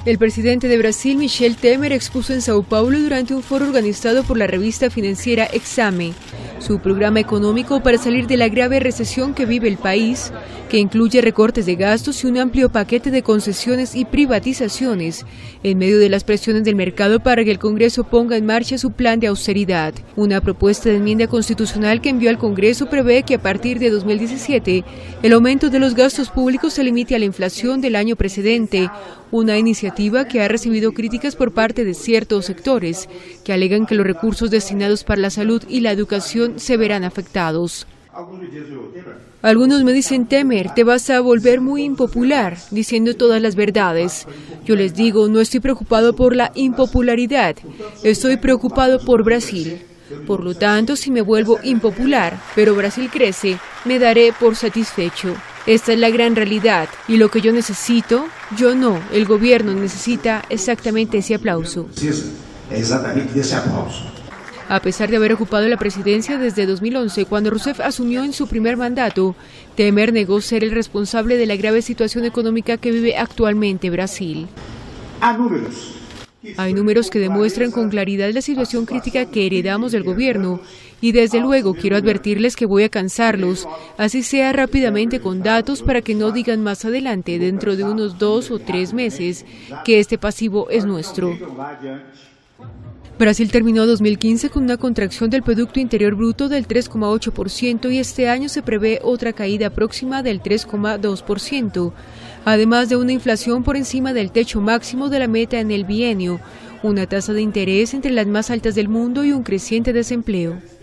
El presidente de Brasil, Michel Temer, expuso en Sao Paulo durante un foro organizado por la revista financiera Exame su programa económico para salir de la grave recesión que vive el país, que incluye recortes de gastos y un amplio paquete de concesiones y privatizaciones, en medio de las presiones del mercado para que el Congreso ponga en marcha su plan de austeridad. Una propuesta de enmienda constitucional que envió al Congreso prevé que a partir de 2017 el aumento de los gastos públicos se limite a la inflación del año precedente, una iniciativa que ha recibido críticas por parte de ciertos sectores, que alegan que los recursos destinados para la salud y la educación se verán afectados. Algunos me dicen: Temer, te vas a volver muy impopular, diciendo todas las verdades. Yo les digo, no estoy preocupado por la impopularidad, estoy preocupado por Brasil. Por lo tanto, si me vuelvo impopular, pero Brasil crece, me daré por satisfecho. Esta es la gran realidad, y lo que yo necesito, yo no, el gobierno necesita exactamente ese aplauso. A pesar de haber ocupado la presidencia desde 2011, cuando Rousseff asumió en su primer mandato, Temer negó ser el responsable de la grave situación económica que vive actualmente Brasil. Hay números que demuestran con claridad la situación crítica que heredamos del gobierno y desde luego quiero advertirles que voy a cansarlos, así sea rápidamente con datos para que no digan más adelante, dentro de unos 2 o 3 meses, que este pasivo es nuestro. Brasil terminó 2015 con una contracción del Producto Interior Bruto del 3,8% y este año se prevé otra caída próxima del 3,2%, además de una inflación por encima del techo máximo de la meta en el bienio, una tasa de interés entre las más altas del mundo y un creciente desempleo.